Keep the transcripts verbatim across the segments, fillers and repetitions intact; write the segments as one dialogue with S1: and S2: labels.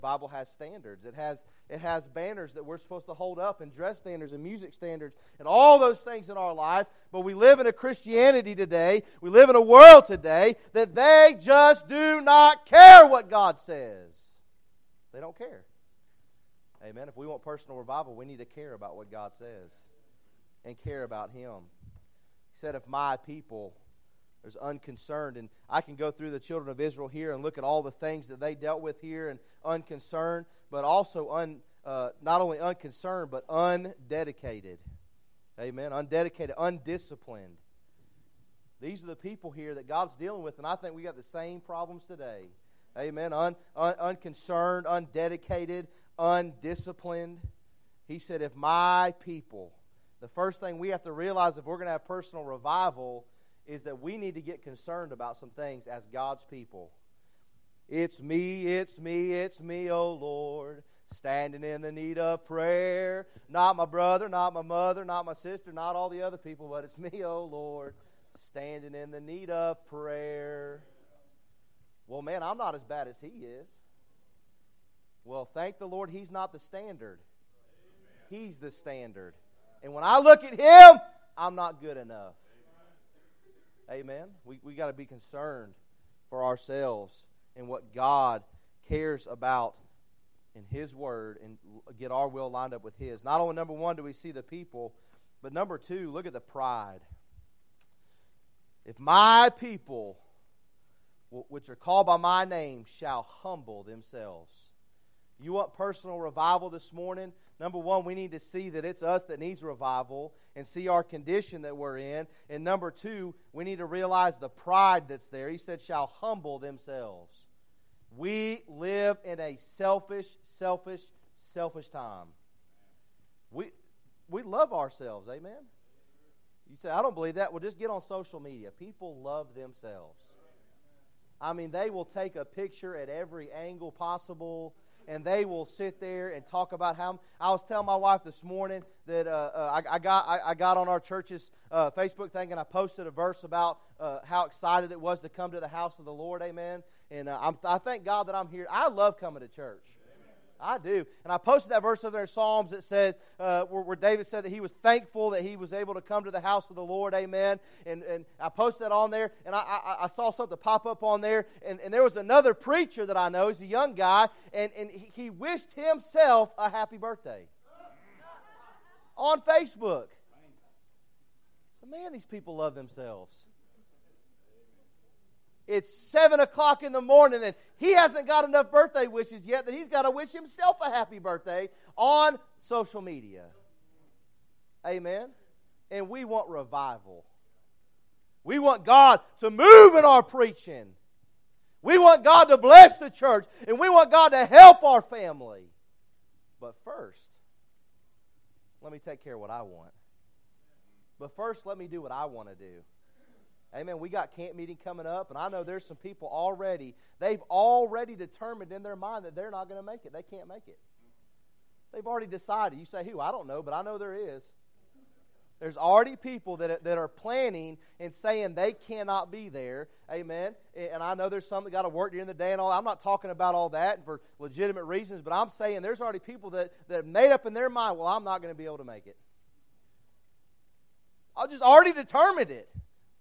S1: Bible has standards. It has it has banners that we're supposed to hold up, and dress standards and music standards and all those things in our life. But we live in a Christianity today, we live in a world today that they just do not care what God says. They don't care. Amen. If we want personal revival, we need to care about what God says and care about Him. He said, if my people is unconcerned, and I can go through the children of Israel here and look at all the things that they dealt with here, and unconcerned, but also un, uh, not only unconcerned, but undedicated. Amen. Undedicated, undisciplined. These are the people here that God's dealing with, and I think we got the same problems today. Amen. Un, un, unconcerned, undedicated, undisciplined. He said, if my people, the first thing we have to realize if we're going to have personal revival is that we need to get concerned about some things as God's people. It's me, it's me, it's me, oh Lord, standing in the need of prayer. Not my brother, not my mother, not my sister, not all the other people, but it's me, oh Lord, standing in the need of prayer. Well, man, I'm not as bad as he is. Well, thank the Lord he's not the standard. He's the standard. And when I look at him, I'm not good enough. Amen. We we got to be concerned for ourselves and what God cares about in His Word and get our will lined up with His. Not only, number one, do we see the people, but number two, look at the pride. If my people, which are called by my name, shall humble themselves. You want personal revival this morning? Number one, we need to see that it's us that needs revival and see our condition that we're in. And number two, we need to realize the pride that's there. He said, shall humble themselves. We live in a selfish, selfish, selfish time. We we love ourselves, amen? You say, I don't believe that. Well, just get on social media. People love themselves. I mean, they will take a picture at every angle possible, and they will sit there and talk about how. I was telling my wife this morning that uh, uh, I, I got I, I got on our church's uh, Facebook thing, and I posted a verse about uh, how excited it was to come to the house of the Lord, amen. And uh, I'm, I thank God that I'm here. I love coming to church. I do. And I posted that verse over there in Psalms that says, uh, where, where David said that he was thankful that he was able to come to the house of the Lord, amen. And and I posted that on there, and I, I, I saw something pop up on there, and, and there was another preacher that I know, he's a young guy, and, and he, he wished himself a happy birthday on Facebook. So, man, these people love themselves. It's seven o'clock in the morning, and he hasn't got enough birthday wishes yet that he's got to wish himself a happy birthday on social media. Amen? And we want revival. We want God to move in our preaching. We want God to bless the church, and we want God to help our family. But first, let me take care of what I want. But first, let me do what I want to do. Amen. We got camp meeting coming up, and I know there's some people already, they've already determined in their mind that they're not going to make it. They can't make it. They've already decided. You say, who? I don't know, but I know there is. There's already people that, that are planning and saying they cannot be there. Amen. And I know there's some that got to work during the day and all. I'm not talking about all that for legitimate reasons, but I'm saying there's already people that, that have made up in their mind, well, I'm not going to be able to make it. I just already determined it.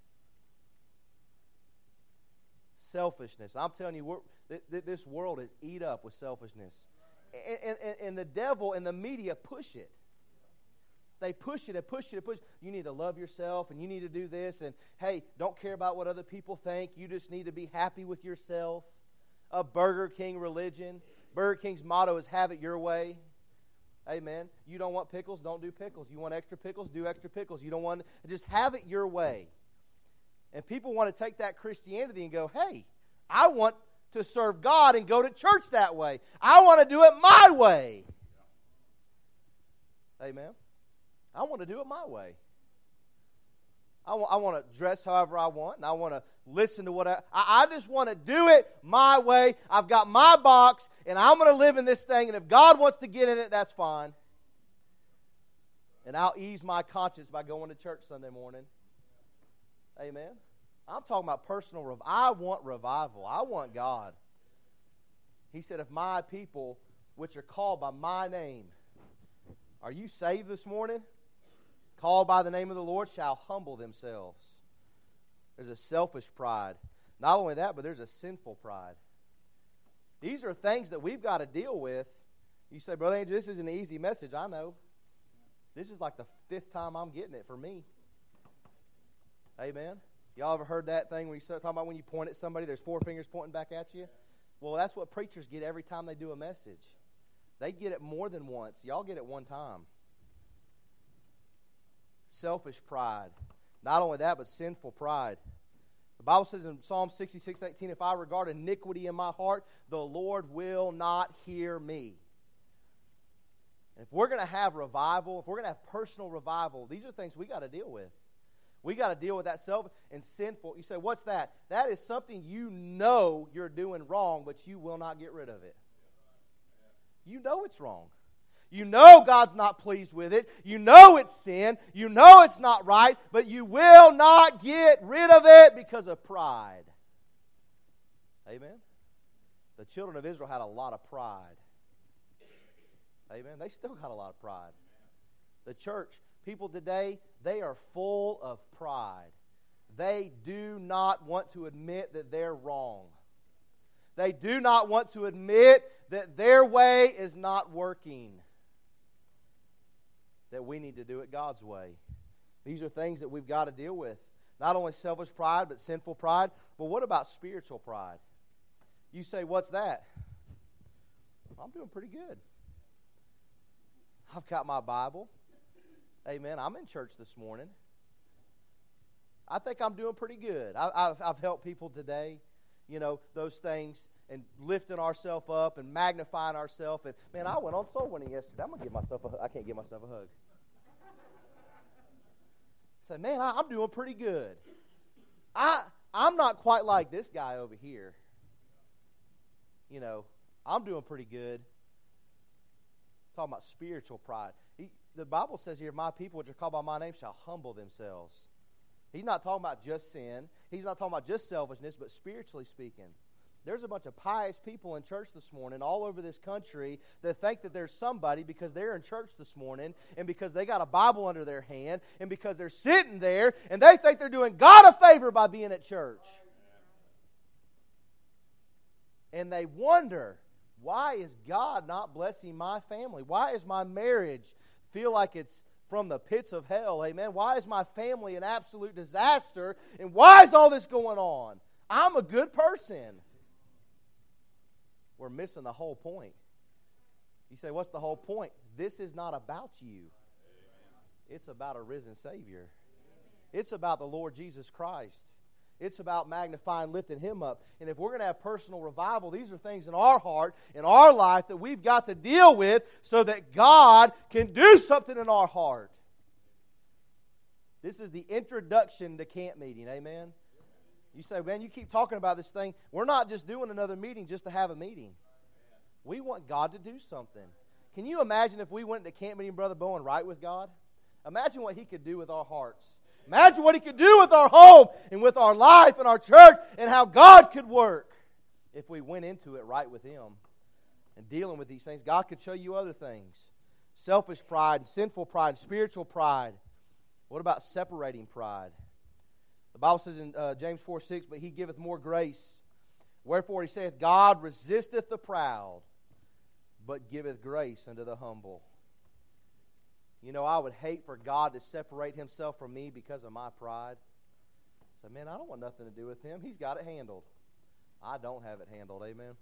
S1: Selfishness. I'm telling you, we're, th- th- this world is eat up with selfishness. And, and, and the devil and the media push it. They push it and push it and push it. You need to love yourself, and you need to do this. And, hey, don't care about what other people think. You just need to be happy with yourself. A Burger King religion. Burger King's motto is have it your way. Amen. You don't want pickles? Don't do pickles. You want extra pickles? Do extra pickles. You don't want... Just have it your way. And people want to take that Christianity and go, hey, I want to serve God and go to church that way. I want to do it my way. Amen. I want to do it my way. I want, I want to dress however I want, and I want to listen to what I... I, I just want to do it my way. I've got my box, and I'm going to live in this thing, and if God wants to get in it, that's fine. And I'll ease my conscience by going to church Sunday morning. Amen. I'm talking about personal revival. I want revival. I want God. He said, if my people, which are called by my name, are you saved this morning? Called by the name of the Lord shall humble themselves. There's a selfish pride. Not only that, but there's a sinful pride. These are things that we've got to deal with. You say, Brother Andrew, this is an easy message. I know. This is like the fifth time I'm getting it for me. Amen. Y'all ever heard that thing when you start talking about when you point at somebody, there's four fingers pointing back at you? Well, that's what preachers get every time they do a message. They get it more than once. Y'all get it one time. Selfish pride. Not only that, but sinful pride. The Bible says in Psalm sixty-six eighteen, if I regard iniquity in my heart, the Lord will not hear me. And if we're going to have revival, if we're going to have personal revival, these are things we got to deal with. We got to deal with that self and sinful. You say, what's that? That is something you know you're doing wrong, but you will not get rid of it. You know it's wrong. You know God's not pleased with it. You know it's sin. You know it's not right, but you will not get rid of it because of pride. Amen? The children of Israel had a lot of pride. Amen? They still got a lot of pride. The church, people today, they are full of pride. They do not want to admit that they're wrong. They do not want to admit that their way is not working. That we need to do it God's way. These are things that we've got to deal with. Not only selfish pride, but sinful pride. But what about spiritual pride? You say, what's that? I'm doing pretty good. I've got my Bible. Amen. I'm in church this morning. I think I'm doing pretty good. I, I've, I've helped people today. You know, those things, and lifting ourselves up and magnifying ourselves. And man, I went on soul winning yesterday. I'm gonna give myself a. I can't give myself a hug. Say, man, I, I'm doing pretty good. I I'm not quite like this guy over here. You know, I'm doing pretty good. Talking about spiritual pride. He, the Bible says here, my people which are called by my name shall humble themselves. He's not talking about just sin. He's not talking about just selfishness, but spiritually speaking. There's a bunch of pious people in church this morning all over this country that think that there's somebody because they're in church this morning and because they got a Bible under their hand and because they're sitting there and they think they're doing God a favor by being at church. And they wonder, why is God not blessing my family? Why is my marriage feel like it's from the pits of hell? Amen. Why is my family an absolute disaster? And why is all this going on? I'm a good person. We're missing the whole point. You say, what's the whole point? This is not about you. It's about a risen Savior. It's about the Lord Jesus Christ. It's about magnifying, lifting Him up. And if we're going to have personal revival, these are things in our heart, in our life, that we've got to deal with so that God can do something in our heart. This is the introduction to camp meeting. Amen? You say, man, you keep talking about this thing. We're not just doing another meeting just to have a meeting. We want God to do something. Can you imagine if we went to camp meeting, Brother Bowen, right with God? Imagine what He could do with our hearts. Imagine what He could do with our home and with our life and our church and how God could work if we went into it right with Him and dealing with these things. God could show you other things. Selfish pride, sinful pride, spiritual pride. What about separating pride? The Bible says in uh, James four six, but He giveth more grace. Wherefore He saith, God resisteth the proud, but giveth grace unto the humble. You know, I would hate for God to separate Himself from me because of my pride. Say, man, I don't want nothing to do with Him. He's got it handled. I don't have it handled. Amen.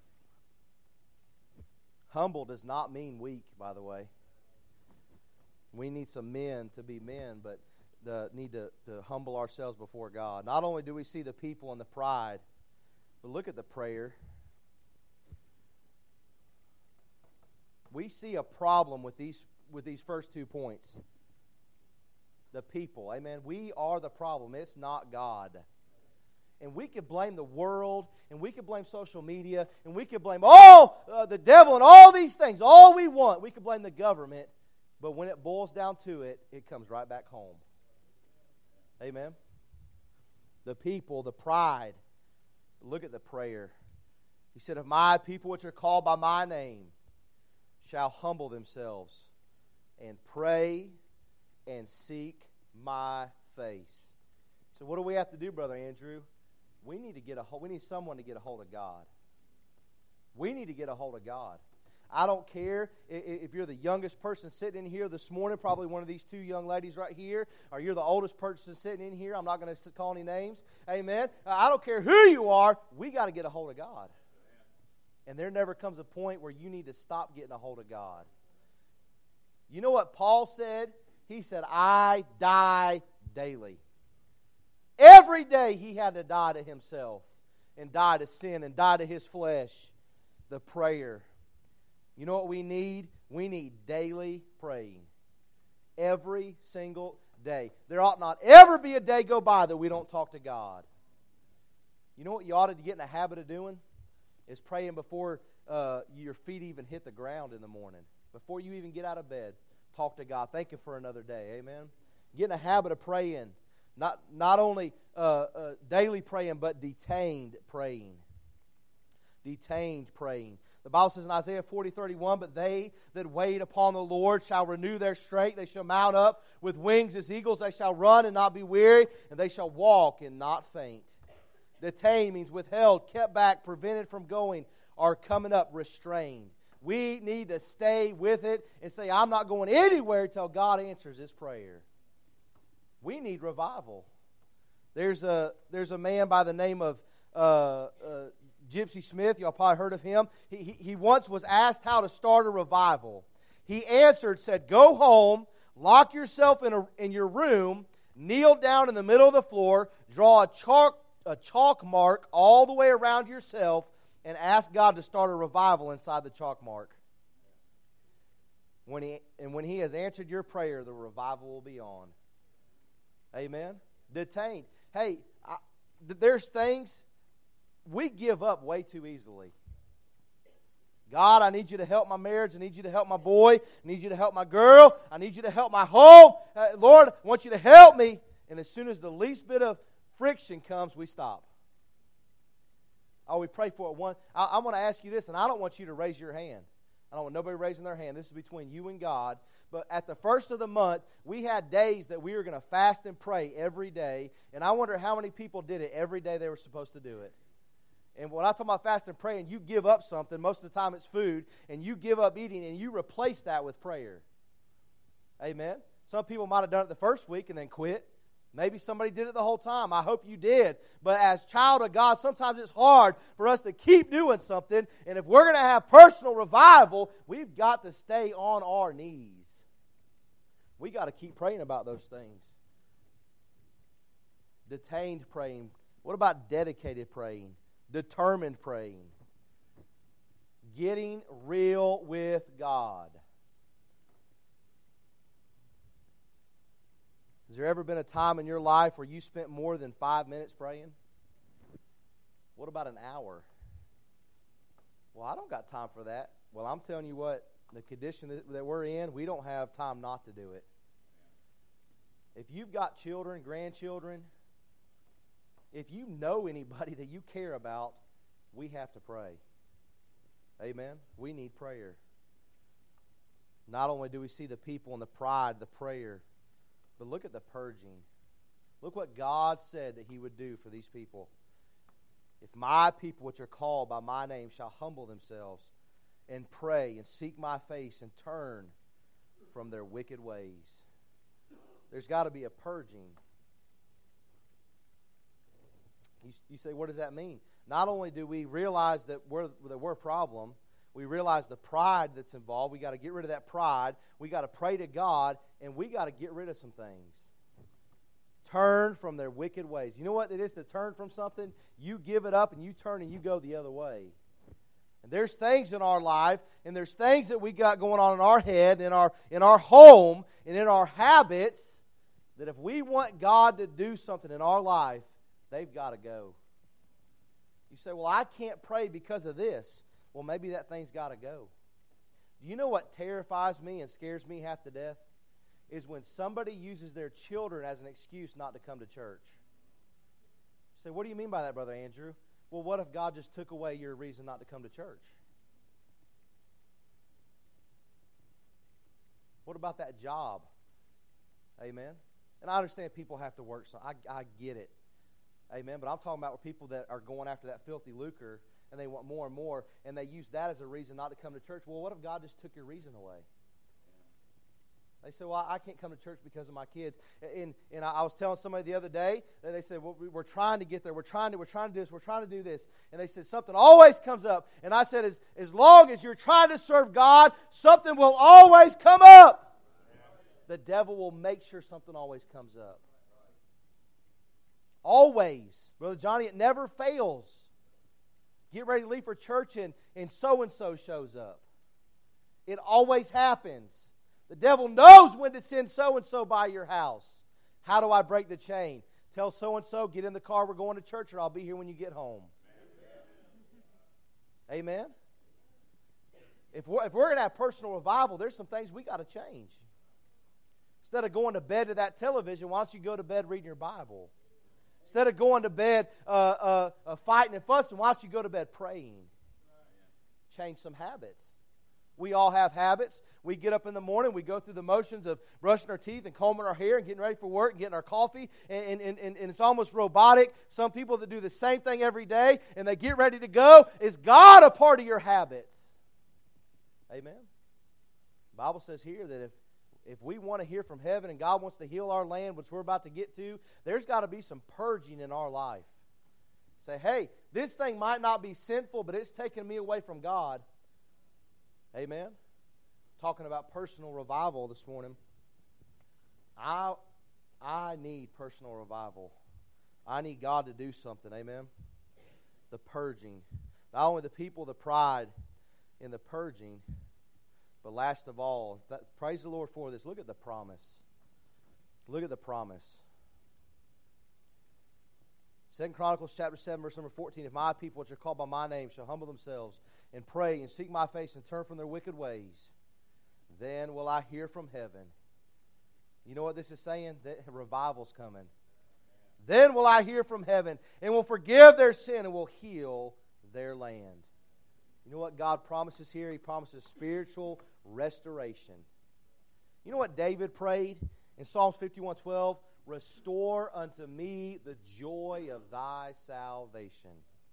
S1: Humble does not mean weak, by the way. We need some men to be men, but the, need to, to humble ourselves before God. Not only do we see the people and the pride, but look at the prayer. We see a problem with these with these first two points. The people, amen. We are the problem. It's not God. And we could blame the world, and we could blame social media, and we could blame all uh, the devil and all these things, all we want. We could blame the government, but when it boils down to it, it comes right back home. Amen. The people, the pride. Look at the prayer. He said, if my people which are called by my name shall humble themselves and pray and seek my face. So what do we have to do, Brother Andrew? We need to get a hold, we need someone to get a hold of God. We need to get a hold of God. I don't care if you're the youngest person sitting in here this morning, probably one of these two young ladies right here, or you're the oldest person sitting in here. I'm not going to call any names. Amen. I don't care who you are. We got to get a hold of God. And there never comes a point where you need to stop getting a hold of God. You know what Paul said? He said, I die daily. Every day he had to die to himself and die to sin and die to his flesh. The prayer. You know what we need? We need daily praying. Every single day. There ought not ever be a day go by that we don't talk to God. You know what you ought to get in a habit of doing? Is praying before uh, your feet even hit the ground in the morning. Before you even get out of bed, talk to God. Thank Him for another day. Amen? Get in a habit of praying. Not, not only uh, uh, daily praying, but detained praying. Detained praying. The Bible says in Isaiah forty thirty-one, but they that wait upon the Lord shall renew their strength. They shall mount up with wings as eagles. They shall run and not be weary, and they shall walk and not faint. Detained means withheld, kept back, prevented from going, or coming up restrained. We need to stay with it and say, I'm not going anywhere until God answers this prayer. We need revival. There's a, there's a man by the name of uh, uh, Gypsy Smith. Y'all probably heard of him. He, he, he once was asked how to start a revival. He answered, said, go home, lock yourself in, a, in your room, kneel down in the middle of the floor, draw a chalk, a chalk mark all the way around yourself, and ask God to start a revival inside the chalk mark. When he, and when He has answered your prayer, the revival will be on. Amen? Detained. Hey, I, there's things we give up way too easily. God, I need you to help my marriage. I need you to help my boy. I need you to help my girl. I need you to help my home. Uh, Lord, I want you to help me. And as soon as the least bit of friction comes, we stop. Oh, we pray for it one. I, I want to ask you this, and I don't want you to raise your hand. I don't want nobody raising their hand. This is between you and God. But at the first of the month, we had days that we were going to fast and pray every day. And I wonder how many people did it every day they were supposed to do it. And when I talk about fast and praying, you give up something. Most of the time it's food. And you give up eating and you replace that with prayer. Amen? Some people might have done it the first week and then quit. Maybe somebody did it the whole time. I hope you did. But as child of God, sometimes it's hard for us to keep doing something. And if we're going to have personal revival, we've got to stay on our knees. We got to keep praying about those things. Detained praying. What about dedicated praying? Determined praying. Getting real with God. Has there ever been a time in your life where you spent more than five minutes praying? What about an hour? Well, I don't got time for that. Well, I'm telling you what, the condition that, that we're in, we don't have time not to do it. If you've got children, grandchildren, if you know anybody that you care about, we have to pray. Amen? We need prayer. Not only do we see the people and the pride, the prayer, but look at the purging. Look what God said that He would do for these people. If my people which are called by my name shall humble themselves and pray and seek my face and turn from their wicked ways. There's got to be a purging. You, you say, what does that mean? Not only do we realize that we're, that we're a problem, we realize the pride that's involved. We got to get rid of that pride. We got to pray to God, and we got to get rid of some things. Turn from their wicked ways. You know what it is to turn from something? You give it up, and you turn and you go the other way. And there's things in our life, and there's things that we got going on in our head, in our in our home, and in our habits, that if we want God to do something in our life, they've got to go. You say, well, I can't pray because of this. Well, maybe that thing's got to go. Do you know what terrifies me and scares me half to death? Is when somebody uses their children as an excuse not to come to church. You say, what do you mean by that, Brother Andrew? Well, what if God just took away your reason not to come to church? What about that job? Amen. And I understand people have to work, so I, I get it. Amen. But I'm talking about people that are going after that filthy lucre, and they want more and more, and they use that as a reason not to come to church. Well, what if God just took your reason away? They say, well, I can't come to church because of my kids. And, and I was telling somebody the other day, that they said, well, we're trying to get there. We're trying to, we're trying to do this. We're trying to do this. And they said, something always comes up. And I said, as, as long as you're trying to serve God, something will always come up. The devil will make sure something always comes up. Always. Brother Johnny, it never fails. Get ready to leave for church and, and so-and-so shows up. It always happens. The devil knows when to send so-and-so by your house. How do I break the chain? Tell so-and-so, get in the car, we're going to church, or I'll be here when you get home. Amen? Amen? If we're, if we're going to have personal revival, there's some things we got to change. Instead of going to bed to that television, why don't you go to bed reading your Bible? Instead of going to bed uh, uh, uh, fighting and fussing, why don't you go to bed praying? Change some habits. We all have habits. We get up in the morning, we go through the motions of brushing our teeth and combing our hair and getting ready for work and getting our coffee, and, and, and, and it's almost robotic. Some people that do the same thing every day and they get ready to go. Is God a part of your habits? Amen? The Bible says here that if, if we want to hear from heaven and God wants to heal our land, which we're about to get to, there's got to be some purging in our life. Say, hey, this thing might not be sinful, but it's taking me away from God. Amen? Talking about personal revival this morning. I, I need personal revival. I need God to do something. Amen? The purging. Not only the people, the pride in the purging, but last of all, that, praise the Lord for this. Look at the promise. Look at the promise. Second Chronicles chapter seven, verse number fourteen. If my people, which are called by my name, shall humble themselves and pray and seek my face and turn from their wicked ways, then will I hear from heaven. You know what this is saying? That revival's coming. Then will I hear from heaven and will forgive their sin and will heal their land. You know what God promises here? He promises spiritual restoration. You know what David prayed in Psalms fifty-one twelve? Restore unto me the joy of thy salvation.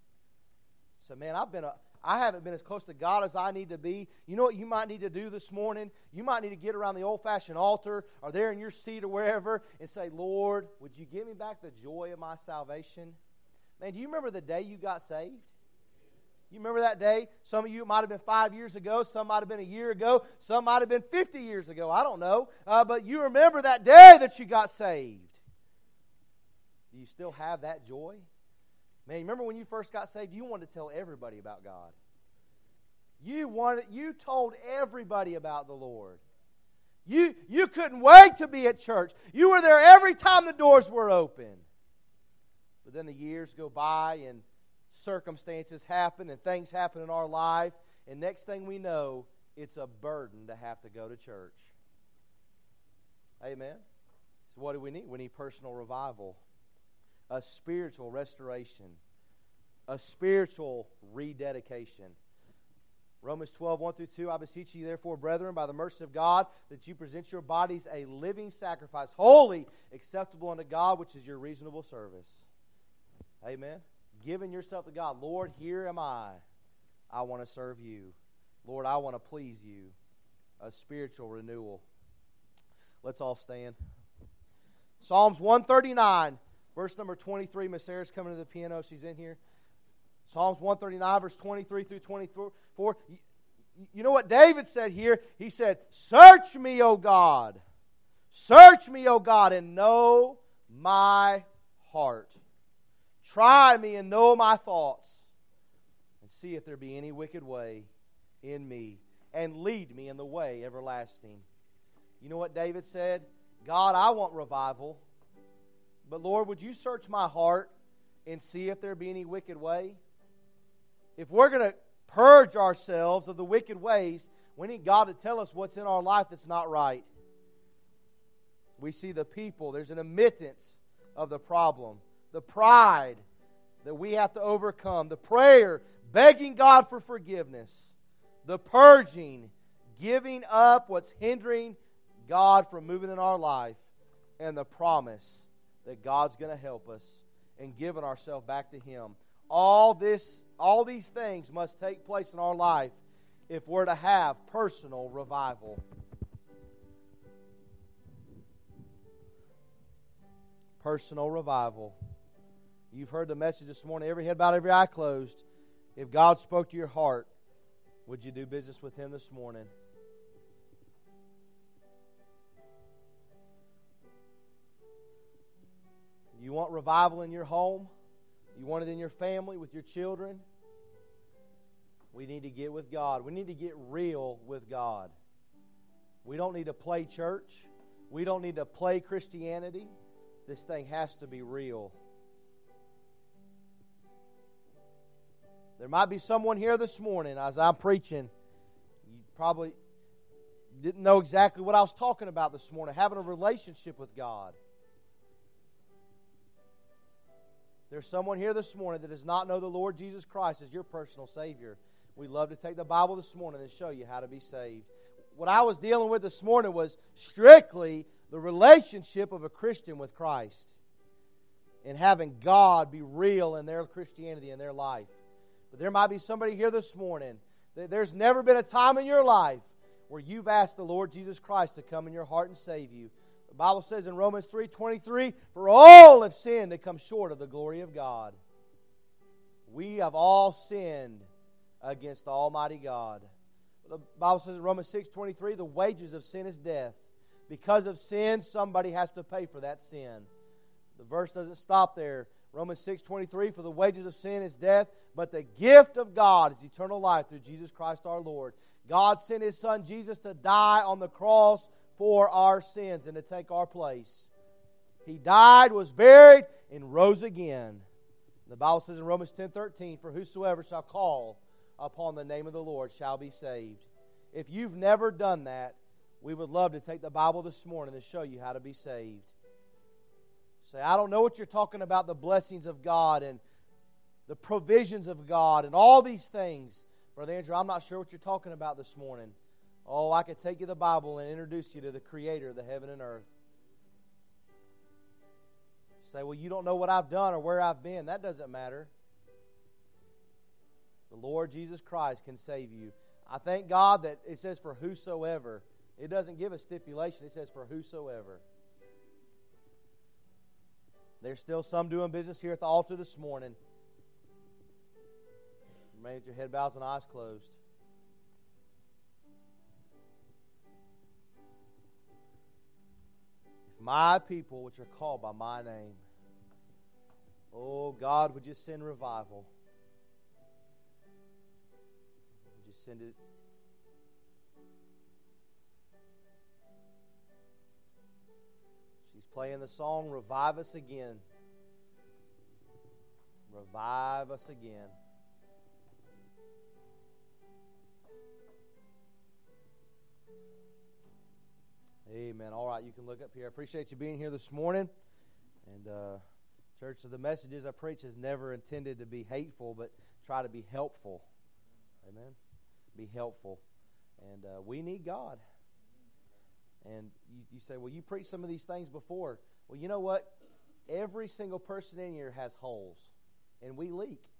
S1: So, man, I've been a, I haven't been as close to God as I need to be. You know what you might need to do this morning? You might need to get around the old-fashioned altar or there in your seat or wherever and say, Lord, would you give me back the joy of my salvation? Man, do you remember the day you got saved? You remember that day? Some of you, it might have been five years ago. Some might have been a year ago. Some might have been fifty years ago. I don't know. Uh, but you remember that day that you got saved. Do you still have that joy? Man, remember when you first got saved, you wanted to tell everybody about God. You wanted, you told everybody about the Lord. You, you couldn't wait to be at church. You were there every time the doors were open. But then the years go by and circumstances happen and things happen in our life, and next thing we know, it's a burden to have to go to church. Amen? So what do we need? We need personal revival, a spiritual restoration, a spiritual rededication. Romans twelve, one through two, I beseech you therefore, brethren, by the mercy of God, that you present your bodies a living sacrifice, holy, acceptable unto God, which is your reasonable service. Amen? Giving yourself to God. Lord, here am I. I want to serve you. Lord, I want to please you. A spiritual renewal. Let's all stand. Psalms one thirty-nine, verse number twenty-three. Miss Sarah's coming to the piano. She's in here. Psalms one thirty-nine, verse twenty-three through twenty-four. You know what David said here? He said, search me, O God. Search me, O God, and know my heart. Try me and know my thoughts, and see if there be any wicked way in me, and lead me in the way everlasting. You know what David said? God, I want revival, but Lord, would you search my heart and see if there be any wicked way? If we're going to purge ourselves of the wicked ways, we need God to tell us what's in our life that's not right. We see the people, there's an admittance of the problem. The pride that we have to overcome. The prayer, begging God for forgiveness. The purging, giving up what's hindering God from moving in our life. And the promise that God's going to help us in giving ourselves back to Him. All this, all these things must take place in our life if we're to have personal revival. Personal revival. You've heard the message this morning. Every head bowed, every eye closed. If God spoke to your heart, would you do business with Him this morning? You want revival in your home? You want it in your family, with your children? We need to get with God. We need to get real with God. We don't need to play church. We don't need to play Christianity. This thing has to be real. There might be someone here this morning as I'm preaching. You probably didn't know exactly what I was talking about this morning, having a relationship with God. There's someone here this morning that does not know the Lord Jesus Christ as your personal Savior. We'd love to take the Bible this morning and show you how to be saved. What I was dealing with this morning was strictly the relationship of a Christian with Christ and having God be real in their Christianity, in their life. But there might be somebody here this morning that there's never been a time in your life where you've asked the Lord Jesus Christ to come in your heart and save you. The Bible says in Romans three twenty-three, "For all have sinned and come short of the glory of God." We have all sinned against the Almighty God. The Bible says in Romans six twenty-three, "The wages of sin is death." Because of sin, somebody has to pay for that sin. The verse doesn't stop there. Romans six twenty-three, "For the wages of sin is death, but the gift of God is eternal life through Jesus Christ our Lord." God sent His Son Jesus to die on the cross for our sins and to take our place. He died, was buried, and rose again. The Bible says in Romans ten thirteen, "For whosoever shall call upon the name of the Lord shall be saved." If you've never done that, we would love to take the Bible this morning and show you how to be saved. Say, "I don't know what you're talking about, the blessings of God and the provisions of God and all these things." Brother Andrew, I'm not sure what you're talking about this morning. Oh, I could take you the Bible and introduce you to the Creator of the heaven and earth. Say, "Well, you don't know what I've done or where I've been." That doesn't matter. The Lord Jesus Christ can save you. I thank God that it says "for whosoever." It doesn't give a stipulation. It says "for whosoever." There's still some doing business here at the altar this morning. Remain with your head bowed and eyes closed. "If my people, which are called by my name," oh God, would you send revival? Would you send it? She's playing the song, "Revive Us Again." Revive us again. Amen. All right, you can look up here. I appreciate you being here this morning. And uh, church, of the messages I preach is never intended to be hateful, but try to be helpful. Amen. Be helpful. And uh, we need God. And you, you say, "Well, you preached some of these things before." Well, you know what? Every single person in here has holes, and we leak.